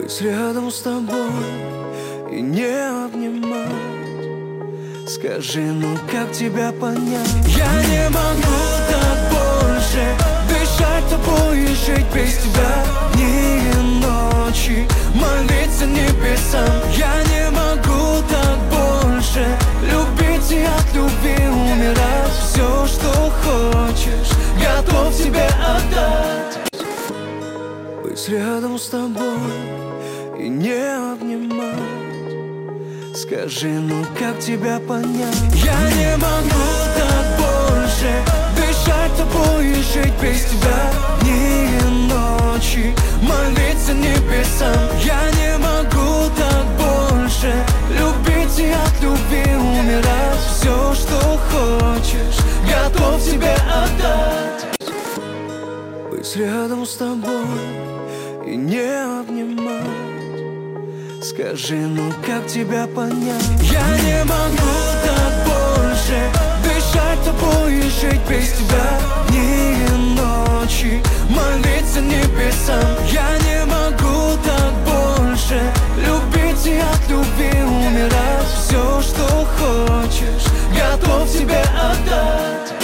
Быть рядом с тобой и не обнимать. Скажи, ну как тебя понять? Я не могу так больше дышать тобой и жить без тебя дни и ночи, молиться небесам. Я не могу так больше любить и от любви умирать. Все, что хочешь, готов тебе отдать. Быть рядом с тобой и не обнимать. Скажи, ну как тебя понять? Я не могу так больше дышать тобой и жить без тебя дни и ночи, молиться небесам. Я не могу так больше любить и от любви умирать. Все, что хочешь, готов тебе отдать. Быть рядом с тобой и не обнимать. Скажи, ну как тебя понять? Я